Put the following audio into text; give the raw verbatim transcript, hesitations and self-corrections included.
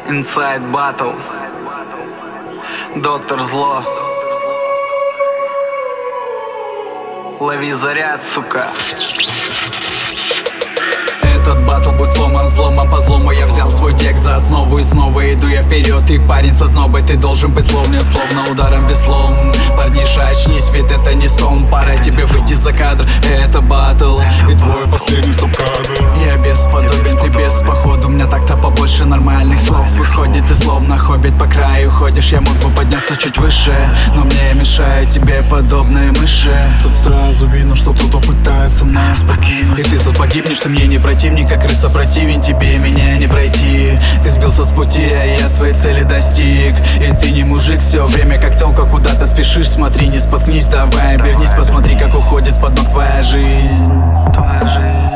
Inside Battle. Доктор Зло. Лови заряд, сука. Этот батл будет сломан взломом по злому. Я взял свой текст за основу и снова иду я вперед. Ты парень со знобой, ты должен быть словно словно ударом веслом. Парниша, очнись, ведь это не сон. Пора тебе выйти за кадр, это батл и твой последний стоп-кадр. Я бесподобен, ты без походу. У меня так-то побольше нормальных слов. Выходит, ты словно хоббит по краю ходишь. Я мог бы подняться чуть выше, но мне мешают тебе подобные мыши. Тут сразу видно, что кто-то пытается нас покинуть. И ты тут погибнешь, ты мне не противник, как крыса противен, тебе меня не пройти. Ты сбился с пути, а я своей цели достиг. И ты не мужик, все время как тёлка, куда-то спешишь. Смотри, не споткнись, давай обернись, посмотри, как уходит с-под ног твоя жизнь. Твоя жизнь.